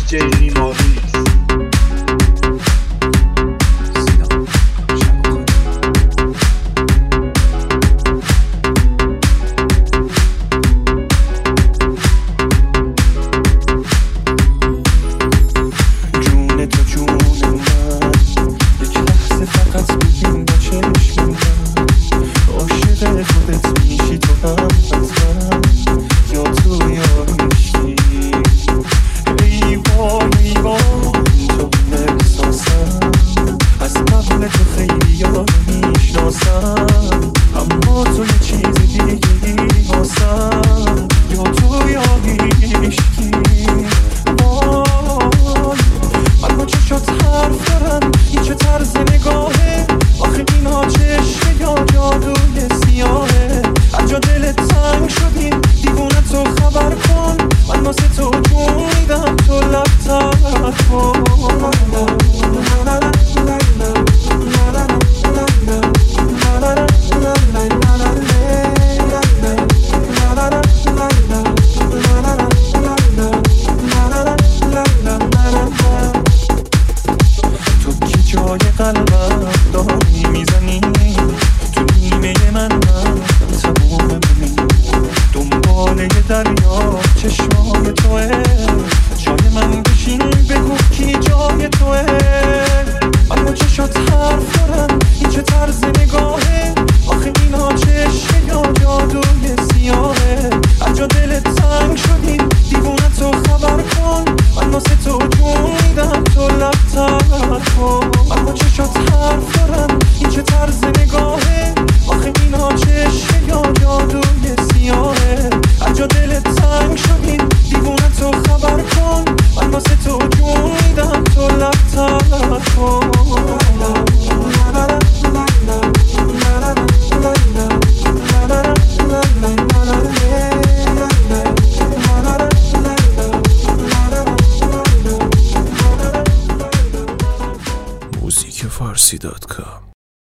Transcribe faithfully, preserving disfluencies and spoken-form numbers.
دیجی نیماریس. اما تو یه چیز دیگه واسم، یا تو یا هیچکی. من با چشات حرف دارم، این چه طرز نگاهه؟ آخه اینا چشمه یا جادوی سیاهه؟ از جا دلت تنگ شدیم دیوونه، تو خبر کن، من واسه تو جون میدم، تو لب ترک کن. جای قلبم داری میزنی، تو نیمه من من تموم منی، دنبال یه دریا چشمای توه، جای من بشین بگو کی جای توه. من با چشات حرف دارم، این چه طرز نگاهه؟ آخه اینا چشمه یا جادوی سیاهه؟ از جا دلت تنگ شدیم دیوونه، تو خبر کن، من واسه تو جون میدم، تو لب ترک کن. من با چشات حرف دارم، این چه طرز نگاهه؟ آخه اینا چشمه یا جادوی سیاهه؟ از جا دلت تنگ شدیم دیوونه، تو خبر کن، من واسه تو جون میدم، تو لب ترک کن. موزیک فارسی دات کام